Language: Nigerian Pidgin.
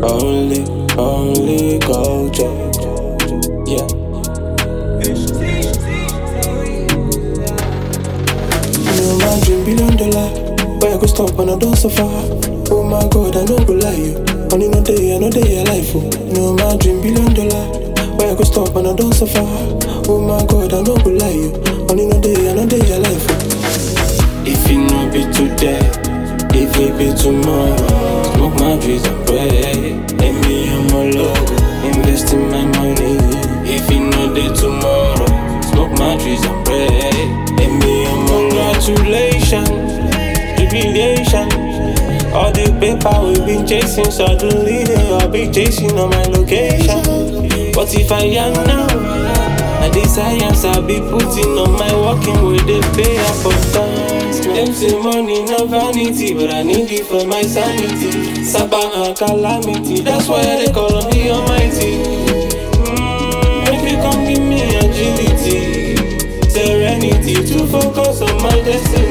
Only culture. Yeah. You know my dream $1 billion. Why I go stop when I don't suffer? Oh my God, I no go lie you. Only no day, I know day your life. Oh. You know my dream $1 billion. Why I go stop when I don't suffer? Oh my God, I no go lie you. Only no day, I know day your life. Oh. If it no be today, if it be tomorrow, smoke my trees and pray. Let me on my logo, invest in my money. If it no day tomorrow, smoke my trees and pray. Let me on my congratulations, jubilation. All the paper we've been chasing, suddenly I'll be chasing on my location. What if I am now? And the science I'll be putting on my walking with the pay up for dance. Them say money no vanity, but I need it for my sanity. Saba and calamity, that's why they call on the Almighty. If you come give me agility, serenity to focus on my destiny.